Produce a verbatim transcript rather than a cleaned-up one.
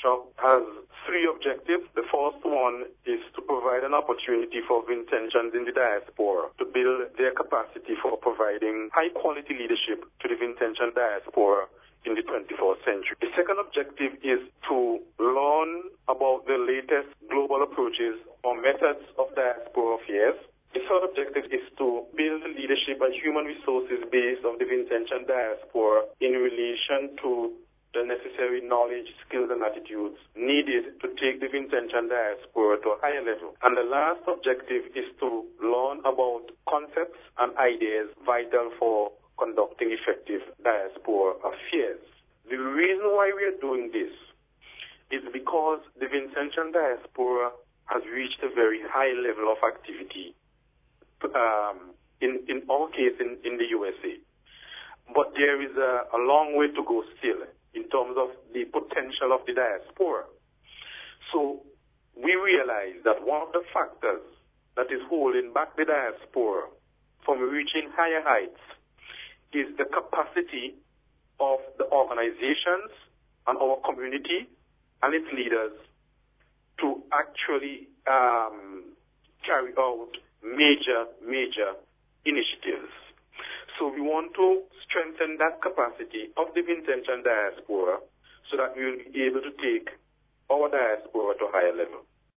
workshop has three objectives. The first one is to provide an opportunity for Vincentions in the diaspora to build their capacity for providing high-quality leadership to the Vincentian diaspora in the twenty-first century. The second objective is to learn about the latest global approaches or methods of diaspora affairs. The third objective is to build the leadership and human resources base of the Vincentian diaspora in relation to the necessary knowledge, skills, and attitudes needed to take the Vincentian diaspora to a higher level. And the last objective is to learn about concepts and ideas vital for conducting effective diaspora affairs. The reason why we are doing this is because the Vincentian diaspora has reached a very high level of activity, um, in, in our case in, in the U S A. But there is a, a long way to go still in terms of the potential of the diaspora. So we realize that one of the factors that is holding back the diaspora from reaching higher heights is the capacity of the organizations and our community and its leaders to actually um, carry out major, major initiatives. So we want to strengthen that capacity of the Vincentian diaspora so that we will be able to take our diaspora to a higher level.